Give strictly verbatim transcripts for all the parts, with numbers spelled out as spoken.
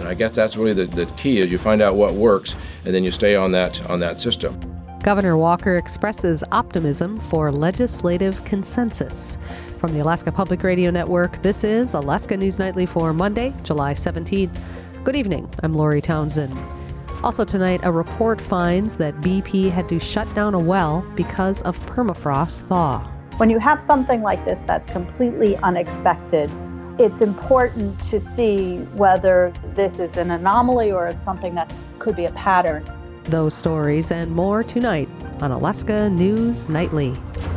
And I guess that's really the, the key is you find out what works and then you stay on that on that system. Governor Walker expresses optimism for legislative consensus. From the Alaska Public Radio Network, this is Alaska News Nightly for Monday, July seventeenth. Good evening. I'm Lori Townsend. Also tonight, a report finds that B P had to shut down a well because of permafrost thaw. When you have something like this that's completely unexpected, it's important to see whether this is an anomaly or it's something that could be a pattern. Those stories and more tonight on Alaska News Nightly.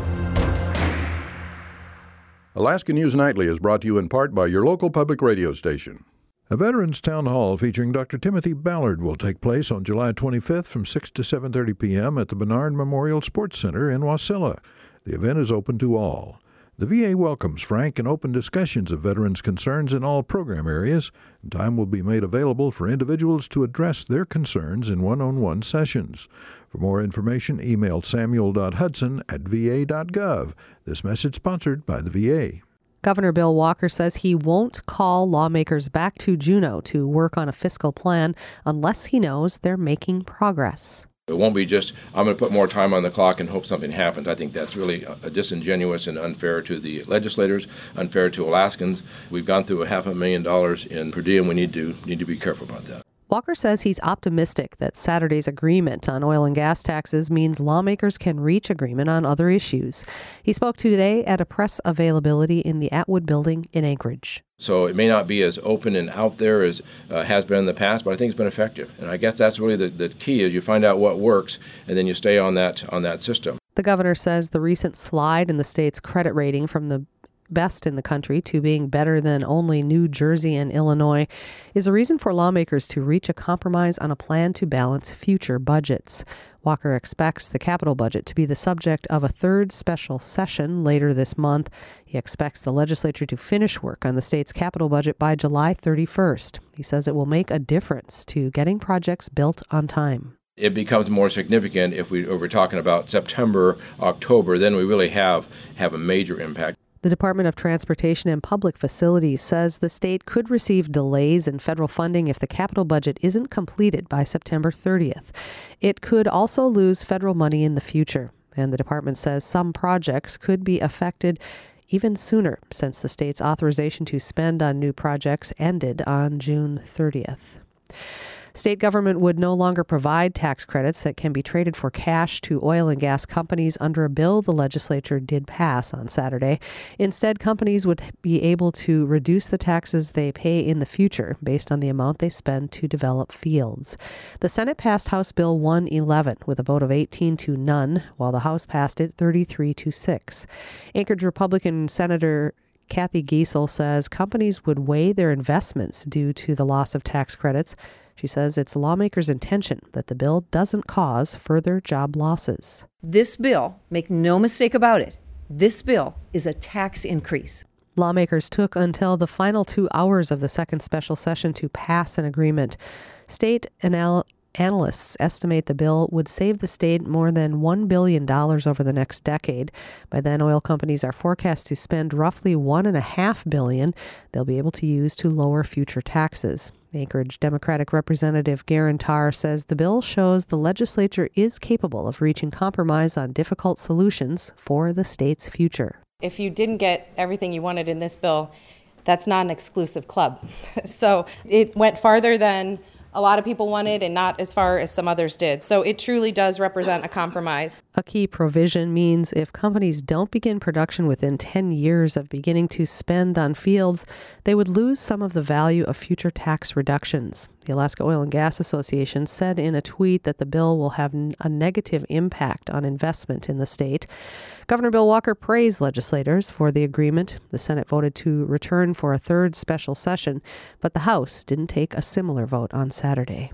Alaska News Nightly is brought to you in part by your local public radio station. A Veterans Town Hall featuring Doctor Timothy Ballard will take place on July twenty-fifth from six to seven thirty p.m. at the Bernard Memorial Sports Center in Wasilla. The event is open to all. The V A welcomes frank and open discussions of veterans' concerns in all program areas, and time will be made available for individuals to address their concerns in one-on-one sessions. For more information, email samuel dot hudson at v a dot gov. This message sponsored by the V A. Governor Bill Walker says he won't call lawmakers back to Juneau to work on a fiscal plan unless he knows they're making progress. It won't be just, I'm going to put more time on the clock and hope something happens. I think that's really uh, disingenuous and unfair to the legislators, unfair to Alaskans. We've gone through a half a million dollars in per diem. We need to need to be careful about that. Walker says he's optimistic that Saturday's agreement on oil and gas taxes means lawmakers can reach agreement on other issues. He spoke today at a press availability in the Atwood Building in Anchorage. So it may not be as open and out there as uh, has been in the past, but I think it's been effective. And I guess that's really the, the key is you find out what works and then you stay on that on that system. The governor says the recent slide in the state's credit rating from the best in the country to being better than only New Jersey and Illinois is a reason for lawmakers to reach a compromise on a plan to balance future budgets. Walker expects the capital budget to be the subject of a third special session later this month. He expects the legislature to finish work on the state's capital budget by July thirty-first. He says it will make a difference to getting projects built on time. It becomes more significant if, we, if we're talking about September, October, then we really have, have a major impact. The Department of Transportation and Public Facilities says the state could receive delays in federal funding if the capital budget isn't completed by September thirtieth. It could also lose federal money in the future, and the department says some projects could be affected even sooner since the state's authorization to spend on new projects ended on June thirtieth. State government would no longer provide tax credits that can be traded for cash to oil and gas companies under a bill the legislature did pass on Saturday. Instead, companies would be able to reduce the taxes they pay in the future based on the amount they spend to develop fields. The Senate passed House Bill one eleven with a vote of eighteen to none, while the House passed it thirty-three to six. Anchorage Republican Senator Kathy Giesel says companies would weigh their investments due to the loss of tax credits. She says it's lawmakers' intention that the bill doesn't cause further job losses. This bill, make no mistake about it, this bill is a tax increase. Lawmakers took until the final two hours of the second special session to pass an agreement. State anal- analysts estimate the bill would save the state more than one billion dollars over the next decade. By then, oil companies are forecast to spend roughly one point five billion dollars they'll be able to use to lower future taxes. Anchorage Democratic Representative Garen Tarr says the bill shows the legislature is capable of reaching compromise on difficult solutions for the state's future. If you didn't get everything you wanted in this bill, that's not an exclusive club. So it went farther than a lot of people wanted and not as far as some others did. So it truly does represent a compromise. A key provision means if companies don't begin production within ten years of beginning to spend on fields, they would lose some of the value of future tax reductions. The Alaska Oil and Gas Association said in a tweet that the bill will have a negative impact on investment in the state. Governor Bill Walker praised legislators for the agreement. The Senate voted to return for a third special session, but the House didn't take a similar vote on Saturday.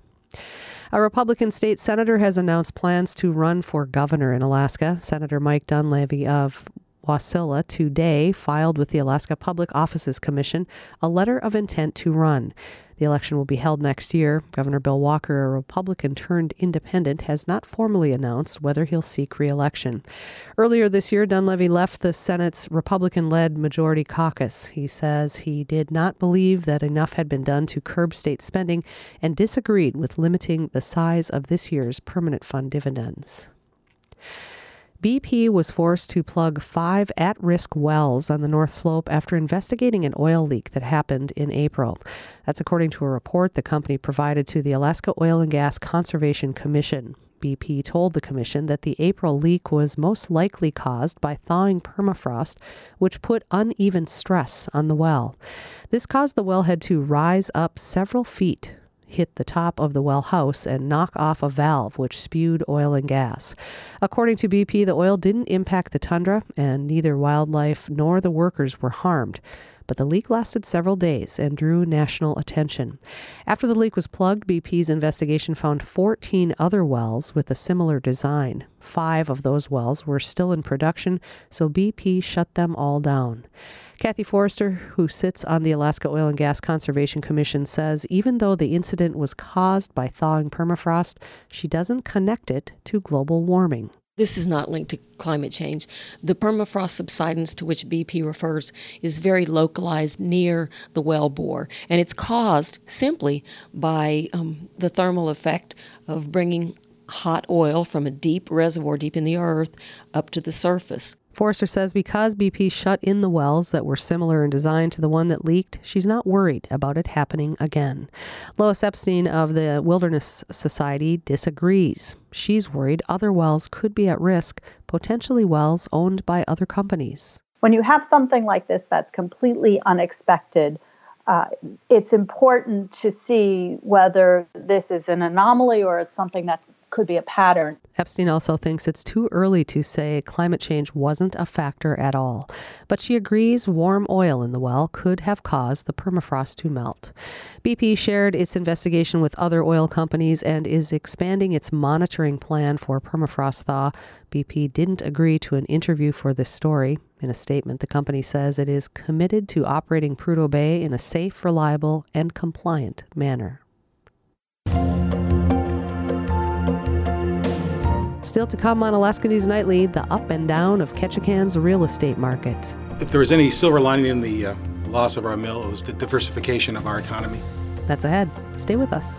A Republican state senator has announced plans to run for governor in Alaska. Senator Mike Dunleavy of Wasilla today filed with the Alaska Public Offices Commission a letter of intent to run. The election will be held next year. Governor Bill Walker, a Republican turned independent, has not formally announced whether he'll seek re-election. Earlier this year, Dunleavy left the Senate's Republican-led Majority Caucus. He says he did not believe that enough had been done to curb state spending and disagreed with limiting the size of this year's permanent fund dividends. B P was forced to plug five at-risk wells on the North Slope after investigating an oil leak that happened in April. That's according to a report the company provided to the Alaska Oil and Gas Conservation Commission. B P told the commission that the April leak was most likely caused by thawing permafrost, which put uneven stress on the well. This caused the wellhead to rise up several feet, hit the top of the well house, and knock off a valve which spewed oil and gas. According to B P, the oil didn't impact the tundra, and neither wildlife nor the workers were harmed. But the leak lasted several days and drew national attention. After the leak was plugged, B P's investigation found fourteen other wells with a similar design. Five of those wells were still in production, so B P shut them all down. Kathy Forrester, who sits on the Alaska Oil and Gas Conservation Commission, says even though the incident was caused by thawing permafrost, she doesn't connect it to global warming. This is not linked to climate change. The permafrost subsidence to which B P refers is very localized near the well bore, and it's caused simply by um, the thermal effect of bringing hot oil from a deep reservoir deep in the earth up to the surface. Forrester says because B P shut in the wells that were similar in design to the one that leaked, she's not worried about it happening again. Lois Epstein of the Wilderness Society disagrees. She's worried other wells could be at risk, potentially wells owned by other companies. When you have something like this that's completely unexpected, uh, it's important to see whether this is an anomaly or it's something that could be a pattern. Epstein also thinks it's too early to say climate change wasn't a factor at all. But she agrees warm oil in the well could have caused the permafrost to melt. B P shared its investigation with other oil companies and is expanding its monitoring plan for permafrost thaw. B P didn't agree to an interview for this story. In a statement, the company says it is committed to operating Prudhoe Bay in a safe, reliable, and compliant manner. Still to come on Alaska News Nightly, the up and down of Ketchikan's real estate market. If there was any silver lining in the uh, loss of our mill, it was the diversification of our economy. That's ahead. Stay with us.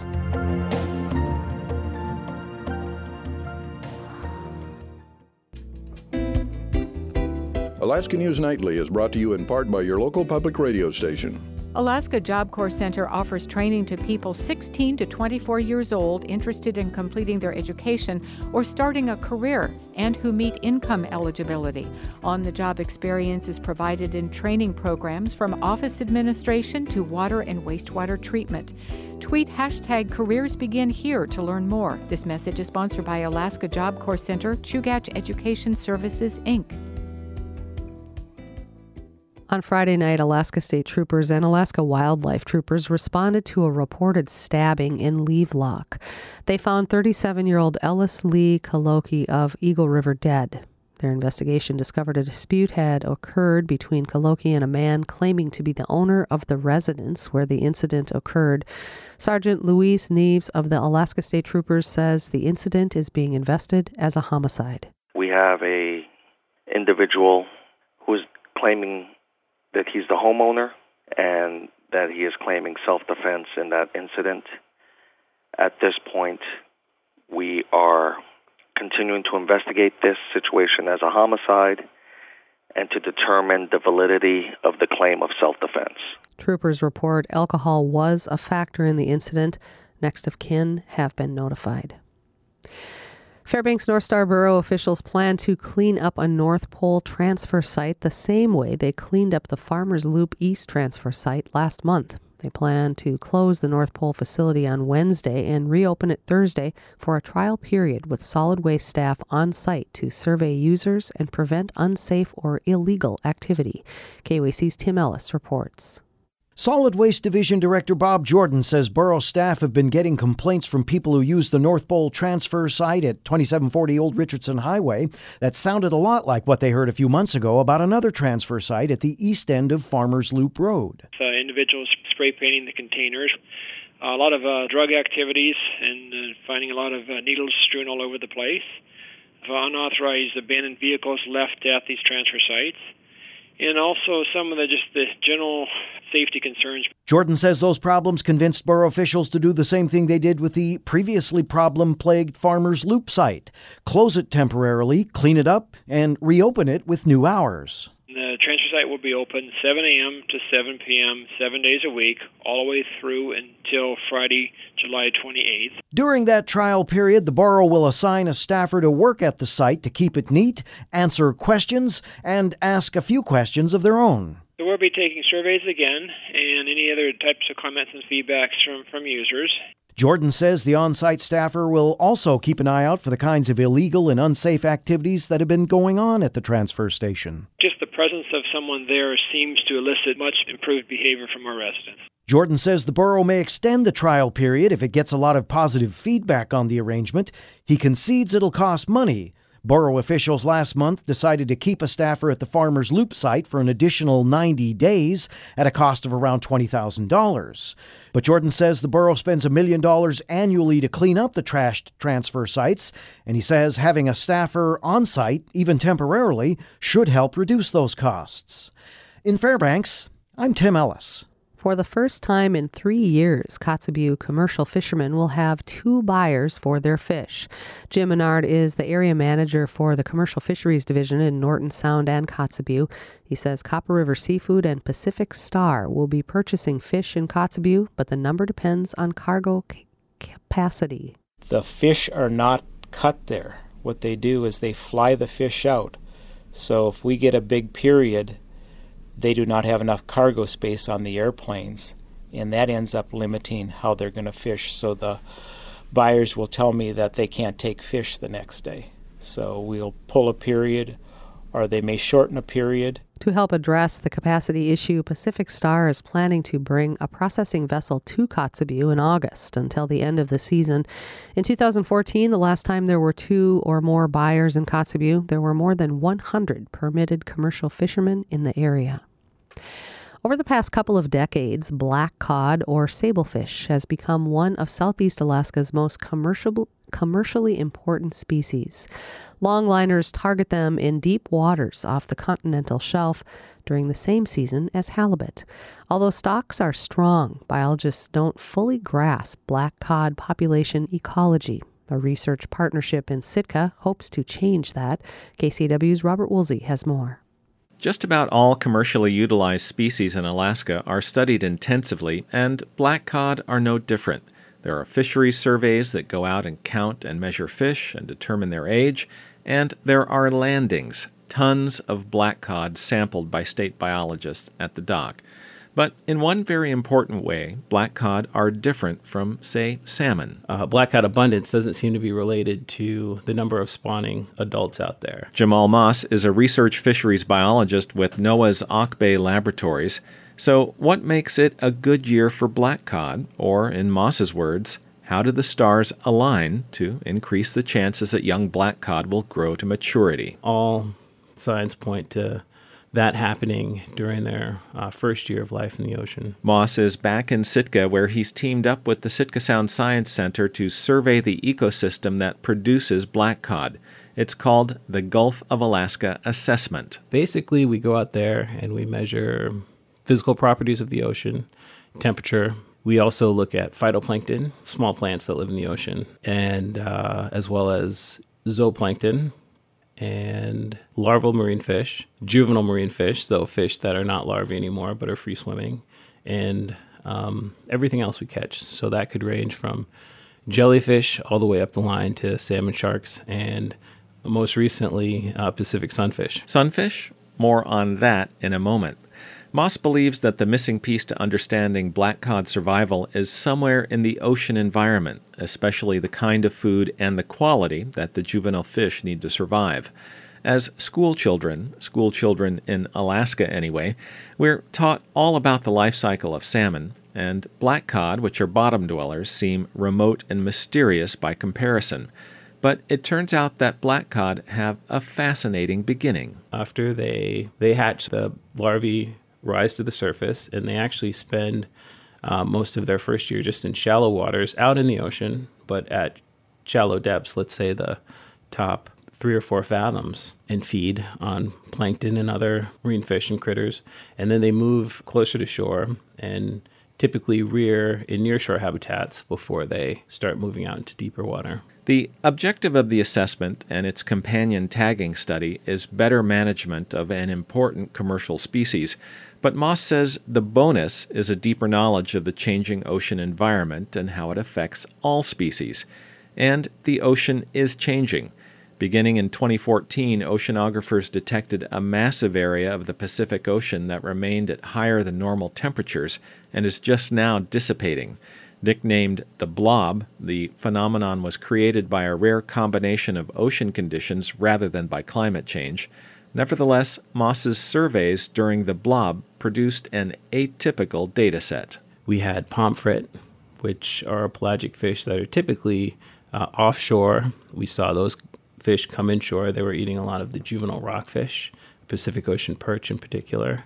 Alaska News Nightly is brought to you in part by your local public radio station. Alaska Job Corps Center offers training to people sixteen to twenty-four years old interested in completing their education or starting a career and who meet income eligibility. On-the-job experience is provided in training programs from office administration to water and wastewater treatment. Tweet hashtag Careers Begin Here to learn more. This message is sponsored by Alaska Job Corps Center, Chugach Education Services, Incorporated. On Friday night, Alaska State Troopers and Alaska Wildlife Troopers responded to a reported stabbing in Levelock. They found thirty-seven-year-old Ellis Lee Kaloki of Eagle River dead. Their investigation discovered a dispute had occurred between Kaloki and a man claiming to be the owner of the residence where the incident occurred. Sergeant Luis Neves of the Alaska State Troopers says the incident is being invested as a homicide. We have a individual who's claiming that he's the homeowner and that he is claiming self-defense in that incident. At this point, we are continuing to investigate this situation as a homicide and to determine the validity of the claim of self-defense. Troopers report alcohol was a factor in the incident. Next of kin have been notified. Fairbanks North Star Borough officials plan to clean up a North Pole transfer site the same way they cleaned up the Farmers Loop East transfer site last month. They plan to close the North Pole facility on Wednesday and reopen it Thursday for a trial period with solid waste staff on site to survey users and prevent unsafe or illegal activity. K W A C's Tim Ellis reports. Solid Waste Division Director Bob Jordan says borough staff have been getting complaints from people who use the North Pole transfer site at twenty-seven forty Old Richardson Highway that sounded a lot like what they heard a few months ago about another transfer site at the east end of Farmers Loop Road. Uh, individuals spray painting the containers. Uh, a lot of uh, drug activities and uh, finding a lot of uh, needles strewn all over the place. Uh, unauthorized abandoned vehicles left at these transfer sites. And also some of the just the general safety concerns. Jordan says those problems convinced borough officials to do the same thing they did with the previously problem-plagued Farmers Loop site. Close it temporarily, clean it up, and reopen it with new hours. The transfer site will be open seven a.m. to seven p.m., seven days a week, all the way through until Friday, July twenty-eighth. During that trial period, the borough will assign a staffer to work at the site to keep it neat, answer questions, and ask a few questions of their own. So we'll be taking surveys again and any other types of comments and feedbacks from, from users. Jordan says the on-site staffer will also keep an eye out for the kinds of illegal and unsafe activities that have been going on at the transfer station. Just the presence of someone there seems to elicit much improved behavior from our residents. Jordan says the borough may extend the trial period if it gets a lot of positive feedback on the arrangement. He concedes it'll cost money. Borough officials last month decided to keep a staffer at the Farmers Loop site for an additional ninety days at a cost of around twenty thousand dollars. But Jordan says the borough spends a million dollars annually to clean up the trashed transfer sites, and he says having a staffer on site, even temporarily, should help reduce those costs. In Fairbanks, I'm Tim Ellis. For the first time in three years, Kotzebue commercial fishermen will have two buyers for their fish. Jim Menard is the area manager for the Commercial Fisheries Division in Norton Sound and Kotzebue. He says Copper River Seafood and Pacific Star will be purchasing fish in Kotzebue, but the number depends on cargo c- capacity. The fish are not cut there. What they do is they fly the fish out. So if we get a big period, they do not have enough cargo space on the airplanes, and that ends up limiting how they're going to fish. So the buyers will tell me that they can't take fish the next day. So we'll pull a period, or they may shorten a period. To help address the capacity issue, Pacific Star is planning to bring a processing vessel to Kotzebue in August until the end of the season. In two thousand fourteen, the last time there were two or more buyers in Kotzebue, there were more than one hundred permitted commercial fishermen in the area. Over the past couple of decades, black cod or sablefish has become one of Southeast Alaska's most commercial, commercially important species. Longliners target them in deep waters off the continental shelf during the same season as halibut. Although stocks are strong, biologists don't fully grasp black cod population ecology. A research partnership in Sitka hopes to change that. K C W's Robert Woolsey has more. Just about all commercially utilized species in Alaska are studied intensively, and black cod are no different. There are fisheries surveys that go out and count and measure fish and determine their age, and there are landings, tons of black cod sampled by state biologists at the dock. But in one very important way, black cod are different from, say, salmon. Uh, black cod abundance doesn't seem to be related to the number of spawning adults out there. Jamal Moss is a research fisheries biologist with NOAA's Auk Bay Laboratories. So what makes it a good year for black cod? Or, in Moss's words, how do the stars align to increase the chances that young black cod will grow to maturity? All signs point to that happening during their uh, first year of life in the ocean. Moss is back in Sitka, where he's teamed up with the Sitka Sound Science Center to survey the ecosystem that produces black cod. It's called the Gulf of Alaska Assessment. Basically, we go out there and we measure physical properties of the ocean, temperature. We also look at phytoplankton, small plants that live in the ocean, and uh, as well as zooplankton, and larval marine fish, juvenile marine fish, so fish that are not larvae anymore but are free swimming, and um, everything else we catch. So that could range from jellyfish all the way up the line to salmon, sharks, and most recently uh, Pacific sunfish. Sunfish? More on that in a moment. Moss believes that the missing piece to understanding black cod survival is somewhere in the ocean environment, especially the kind of food and the quality that the juvenile fish need to survive. As school children, school children in Alaska anyway, we're taught all about the life cycle of salmon, and black cod, which are bottom dwellers, seem remote and mysterious by comparison. But it turns out that black cod have a fascinating beginning. After they, they hatch, the larvae rise to the surface, and they actually spend uh, most of their first year just in shallow waters out in the ocean, but at shallow depths, let's say the top three or four fathoms, and feed on plankton and other marine fish and critters. And then they move closer to shore and typically rear in nearshore habitats before they start moving out into deeper water. The objective of the assessment and its companion tagging study is better management of an important commercial species. But Moss says the bonus is a deeper knowledge of the changing ocean environment and how it affects all species. And the ocean is changing. Beginning in twenty fourteen, oceanographers detected a massive area of the Pacific Ocean that remained at higher than normal temperatures and is just now dissipating. Nicknamed the blob, the phenomenon was created by a rare combination of ocean conditions rather than by climate change. Nevertheless, Moss's surveys during the blob produced an atypical data set. We had pomfret, which are pelagic fish that are typically uh, offshore. We saw those fish come inshore. They were eating a lot of the juvenile rockfish, Pacific Ocean perch in particular,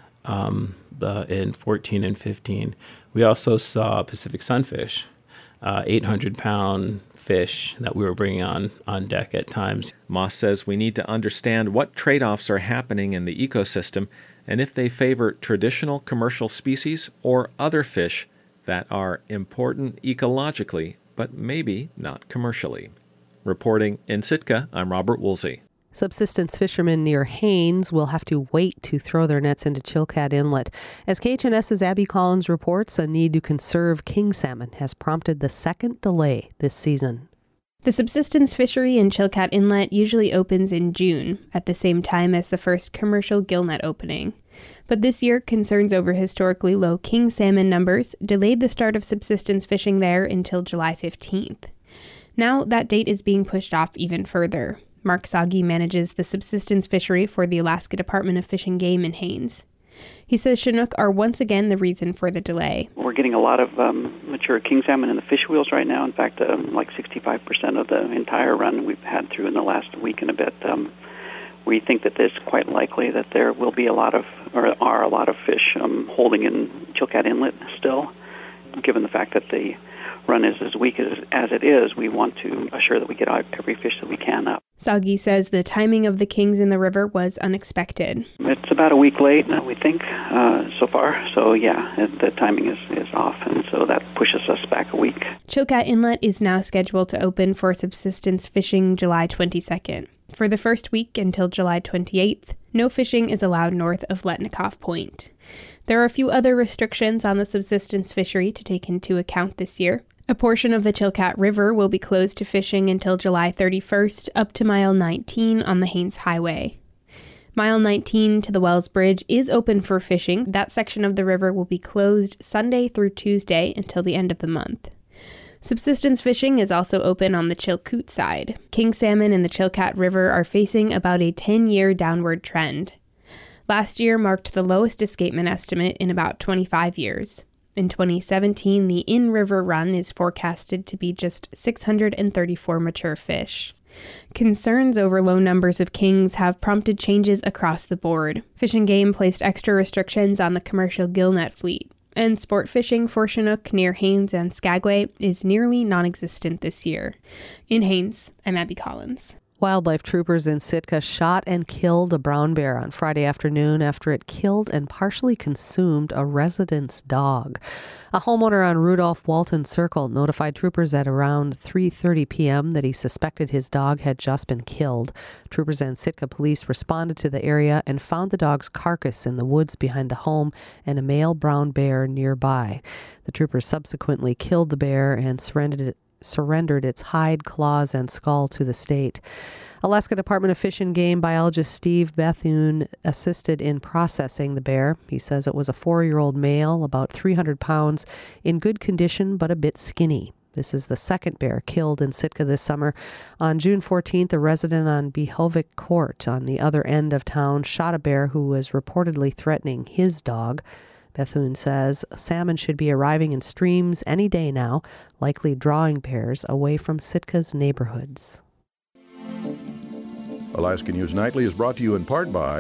um, the, in fourteen and fifteen. We also saw Pacific sunfish, uh, eight hundred pound fish that we were bringing on, on deck at times. Moss says we need to understand what trade-offs are happening in the ecosystem and if they favor traditional commercial species or other fish that are important ecologically, but maybe not commercially. Reporting in Sitka, I'm Robert Woolsey. Subsistence fishermen near Haines will have to wait to throw their nets into Chilkat Inlet. As K H N S's Abby Collins reports, a need to conserve king salmon has prompted the second delay this season. The subsistence fishery in Chilkat Inlet usually opens in June, at the same time as the first commercial gillnet opening. But this year, concerns over historically low king salmon numbers delayed the start of subsistence fishing there until July fifteenth. Now, that date is being pushed off even further. Mark Sagi manages the subsistence fishery for the Alaska Department of Fish and Game in Haines. He says Chinook are once again the reason for the delay. We're getting a lot of um, mature king salmon in the fish wheels right now. In fact, um, like sixty-five percent of the entire run we've had through in the last week and a bit. Um, we think that it's quite likely that there will be a lot of, or are a lot of fish um, holding in Chilkat Inlet still, given the fact that the run is as weak as, as it is. We want to assure that we get every fish that we can up. Sagi says the timing of the kings in the river was unexpected. It's about a week late, we think, uh, so far. So, yeah, it, the timing is, is off, and so that pushes us back a week. Chilkat Inlet is now scheduled to open for subsistence fishing July twenty-second. For the first week until July twenty-eighth, no fishing is allowed north of Letnikoff Point. There are a few other restrictions on the subsistence fishery to take into account this year. A portion of the Chilkat River will be closed to fishing until July thirty-first, up to mile nineteen on the Haines Highway. Mile nineteen to the Wells Bridge is open for fishing. That section of the river will be closed Sunday through Tuesday until the end of the month. Subsistence fishing is also open on the Chilkoot side. King salmon in the Chilkat River are facing about a ten-year downward trend. Last year marked the lowest escapement estimate in about twenty-five years. In twenty seventeen, the in-river run is forecasted to be just six hundred thirty-four mature fish. Concerns over low numbers of kings have prompted changes across the board. Fish and Game placed extra restrictions on the commercial gillnet fleet, and sport fishing for Chinook near Haines and Skagway is nearly non-existent this year. In Haines, I'm Abby Collins. Wildlife troopers in Sitka shot and killed a brown bear on Friday afternoon after it killed and partially consumed a resident's dog. A homeowner on Rudolph Walton Circle notified troopers at around three thirty p.m. that he suspected his dog had just been killed. Troopers and Sitka police responded to the area and found the dog's carcass in the woods behind the home and a male brown bear nearby. The troopers subsequently killed the bear and surrendered it surrendered its hide, claws, and skull to the state. Alaska Department of Fish and Game biologist Steve Bethune assisted in processing the bear. He says it was a four-year-old male, about three hundred pounds, in good condition but a bit skinny. This is the second bear killed in Sitka this summer. On June fourteenth, a resident on Behovik Court on the other end of town shot a bear who was reportedly threatening his dog. Bethune says salmon should be arriving in streams any day now, likely drawing bears away from Sitka's neighborhoods. Alaska News Nightly is brought to you in part by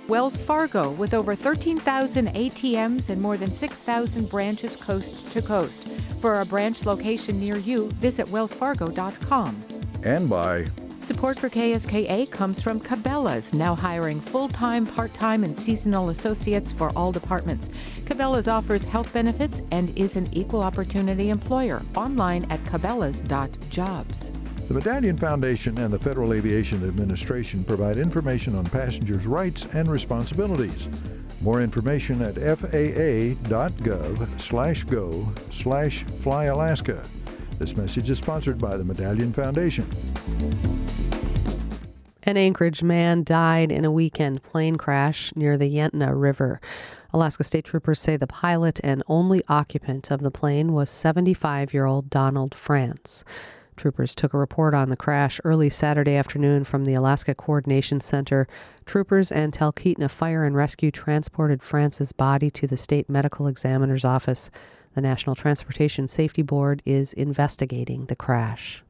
Wells Fargo, with over thirteen thousand A T Ms and more than six thousand branches coast to coast. For a branch location near you, visit wells fargo dot com. And by Support for K S K A comes from Cabela's, now hiring full-time, part-time, and seasonal associates for all departments. Cabela's offers health benefits and is an equal opportunity employer. Online at cabela's dot jobs. the Medallion Foundation and the Federal Aviation Administration provide information on passengers' rights and responsibilities. More information at F A A dot gov slash go slash fly Alaska. This message is sponsored by the Medallion Foundation. An Anchorage man died in a weekend plane crash near the Yentna River. Alaska State Troopers say the pilot and only occupant of the plane was seventy-five-year-old Donald France. Troopers took a report on the crash early Saturday afternoon from the Alaska Coordination Center. Troopers and Talkeetna Fire and Rescue transported France's body to the state medical examiner's office. The National Transportation Safety Board is investigating the crash.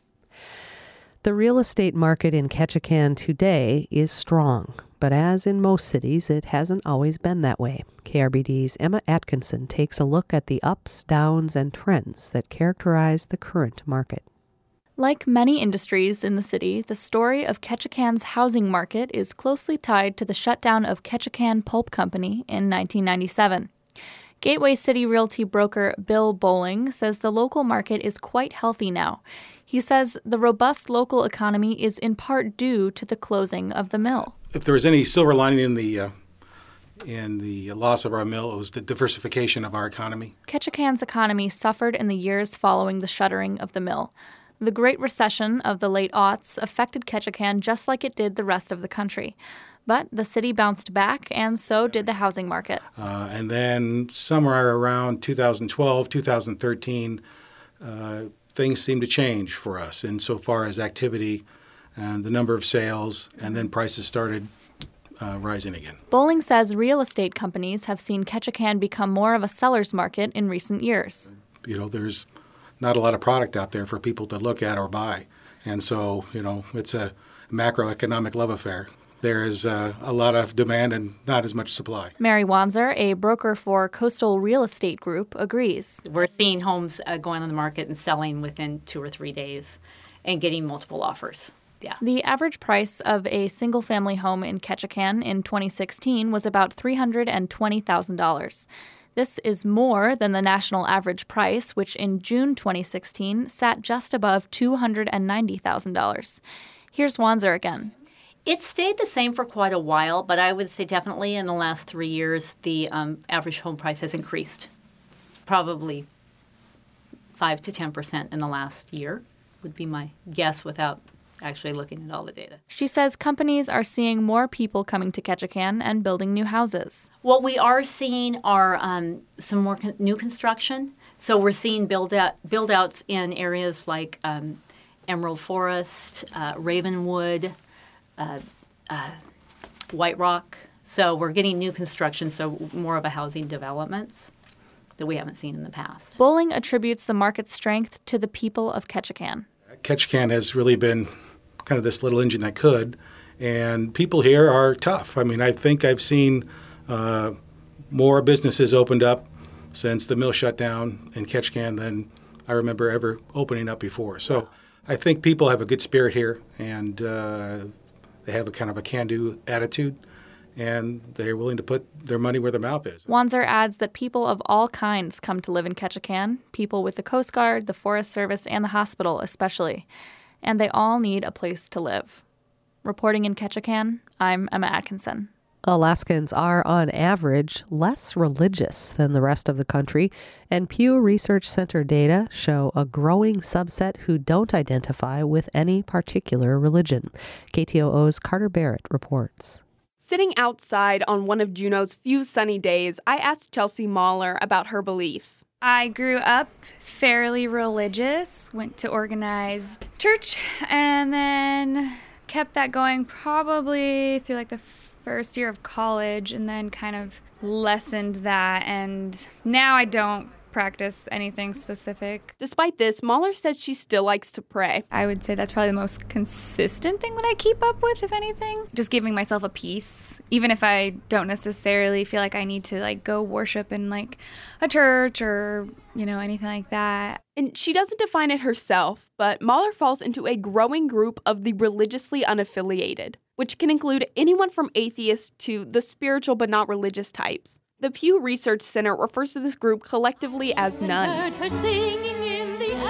The real estate market in Ketchikan today is strong, but as in most cities, it hasn't always been that way. K R B D's Emma Atkinson takes a look at the ups, downs, and trends that characterize the current market. Like many industries in the city, the story of Ketchikan's housing market is closely tied to the shutdown of Ketchikan Pulp Company in nineteen ninety-seven. Gateway City Realty broker Bill Bowling says the local market is quite healthy now. He says the robust local economy is in part due to the closing of the mill. If there was any silver lining in the uh, in the loss of our mill, it was the diversification of our economy. Ketchikan's economy suffered in the years following the shuttering of the mill. The Great Recession of the late aughts affected Ketchikan just like it did the rest of the country. But the city bounced back, and so did the housing market. Uh, and then somewhere around two thousand twelve, two thousand thirteen, uh, things seemed to change for us insofar as activity and the number of sales, and then prices started uh, rising again. Bowling says real estate companies have seen Ketchikan become more of a seller's market in recent years. You know, there's not a lot of product out there for people to look at or buy. And so, you know, it's a macroeconomic love affair. There is uh, a lot of demand and not as much supply. Mary Wanzer, a broker for Coastal Real Estate Group, agrees. We're seeing homes uh, going on the market and selling within two or three days and getting multiple offers. Yeah. The average price of a single-family home in Ketchikan in twenty sixteen was about three hundred twenty thousand dollars. This is more than the national average price, which in June twenty sixteen sat just above two hundred ninety thousand dollars. Here's Wanzer again. It stayed the same for quite a while, but I would say definitely in the last three years, the um, average home price has increased. Probably five to ten percent in the last year would be my guess without actually looking at all the data. She says companies are seeing more people coming to Ketchikan and building new houses. What we are seeing are um, some more con- new construction. So we're seeing build out, build outs in areas like um, Emerald Forest, uh, Ravenwood, Uh, uh, White Rock. So we're getting new construction, so more of a housing developments that we haven't seen in the past. Bowling attributes the market's strength to the people of Ketchikan. Ketchikan has really been kind of this little engine that could, and people here are tough. I mean, I think I've seen uh, more businesses opened up since the mill shut down in Ketchikan than I remember ever opening up before. So I think people have a good spirit here, and uh, they have a kind of a can-do attitude, and they're willing to put their money where their mouth is. Wanzer adds that people of all kinds come to live in Ketchikan, people with the Coast Guard, the Forest Service, and the hospital especially, and they all need a place to live. Reporting in Ketchikan, I'm Emma Atkinson. Alaskans are, on average, less religious than the rest of the country, and Pew Research Center data show a growing subset who don't identify with any particular religion. K T O O's Carter Barrett reports. Sitting outside on one of Juneau's few sunny days, I asked Chelsea Mahler about her beliefs. I grew up fairly religious, went to organized church, and then kept that going probably through like the first year of college, and then kind of lessened that, and now I don't practice anything specific. Despite this, Mahler says she still likes to pray. I would say that's probably the most consistent thing that I keep up with, if anything. Just giving myself a peace, even if I don't necessarily feel like I need to like go worship in like a church or, you know, anything like that. And she doesn't define it herself, but Mahler falls into a growing group of the religiously unaffiliated, which can include anyone from atheists to the spiritual but not religious types. The Pew Research Center refers to this group collectively as nuns. Her singing in the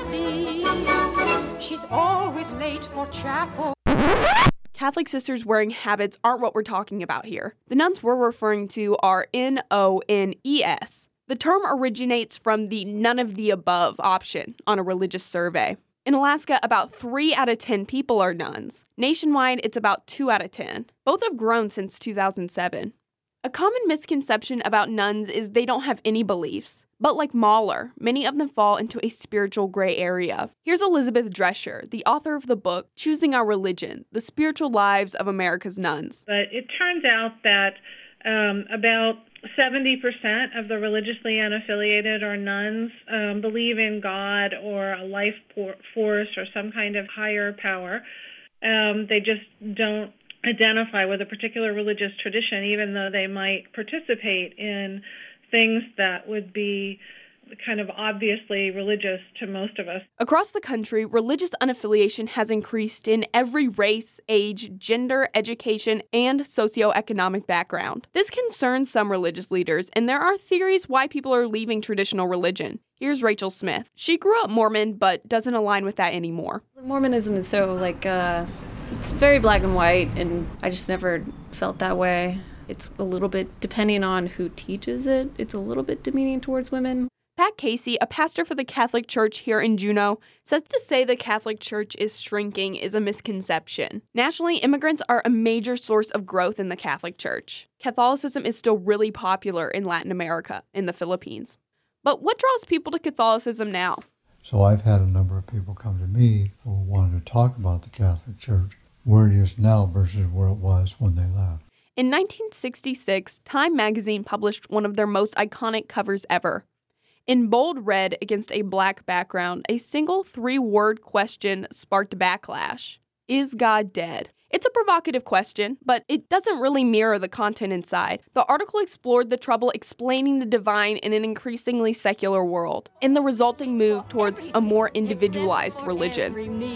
abbey. She's always late for chapel. Catholic sisters wearing habits aren't what we're talking about here. The nuns we're referring to are N O N E S. The term originates from the none of the above option on a religious survey. In Alaska, about three out of ten people are nuns. Nationwide, it's about two out of ten. Both have grown since two thousand seven. A common misconception about nuns is they don't have any beliefs. But like Mahler, many of them fall into a spiritual gray area. Here's Elizabeth Drescher, the author of the book, Choosing Our Religion, The Spiritual Lives of America's Nuns. But it turns out that um, about seventy percent of the religiously unaffiliated or nuns um, believe in God or a life force or some kind of higher power. Um, they just don't identify with a particular religious tradition, even though they might participate in things that would be kind of obviously religious to most of us. Across the country, religious unaffiliation has increased in every race, age, gender, education, and socioeconomic background. This concerns some religious leaders, and there are theories why people are leaving traditional religion. Here's Rachel Smith. She grew up Mormon, but doesn't align with that anymore. Mormonism is so, like, uh, it's very black and white, and I just never felt that way. It's a little bit, depending on who teaches it, it's a little bit demeaning towards women. Pat Casey, a pastor for the Catholic Church here in Juneau, says to say the Catholic Church is shrinking is a misconception. Nationally, immigrants are a major source of growth in the Catholic Church. Catholicism is still really popular in Latin America, in the Philippines. But what draws people to Catholicism now? So I've had a number of people come to me who wanted to talk about the Catholic Church, where it is now versus where it was when they left. In nineteen sixty-six, Time magazine published one of their most iconic covers ever. In bold red against a black background, a single three-word question sparked backlash. Is God dead? It's a provocative question, but it doesn't really mirror the content inside. The article explored the trouble explaining the divine in an increasingly secular world, and the resulting move towards a more individualized religion.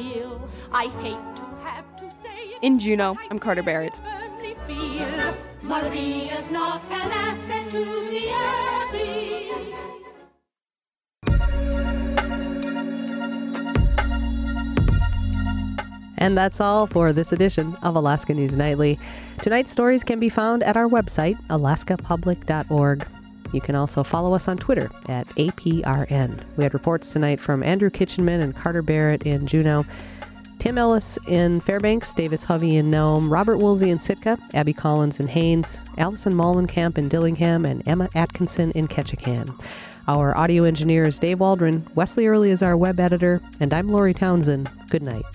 In Juneau, I'm Carter Barrett. Maria's not an asset to the abbey. And that's all for this edition of Alaska News Nightly. Tonight's stories can be found at our website, alaska public dot org. You can also follow us on Twitter at A P R N. We had reports tonight from Andrew Kitchenman and Carter Barrett in Juneau, Tim Ellis in Fairbanks, Davis Hovey in Nome, Robert Woolsey in Sitka, Abby Collins in Haines, Allison Mollenkamp in Dillingham, and Emma Atkinson in Ketchikan. Our audio engineer is Dave Waldron, Wesley Early is our web editor, and I'm Lori Townsend. Good night.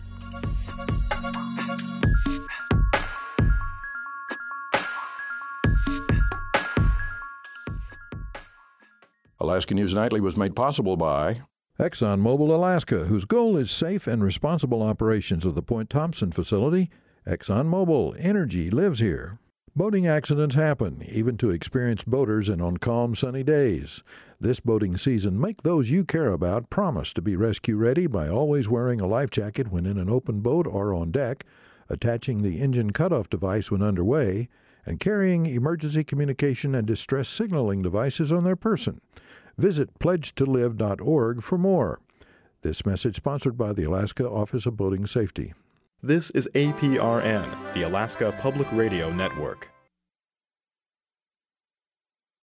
Alaska News Nightly was made possible by ExxonMobil Alaska, whose goal is safe and responsible operations of the Point Thompson facility. ExxonMobil Energy lives here. Boating accidents happen, even to experienced boaters and on calm, sunny days. This boating season, make those you care about promise to be rescue ready by always wearing a life jacket when in an open boat or on deck, attaching the engine cutoff device when underway, and carrying emergency communication and distress signaling devices on their person. Visit pledge to live dot org for more. This message sponsored by the Alaska Office of Boating Safety. This is A P R N, the Alaska Public Radio Network.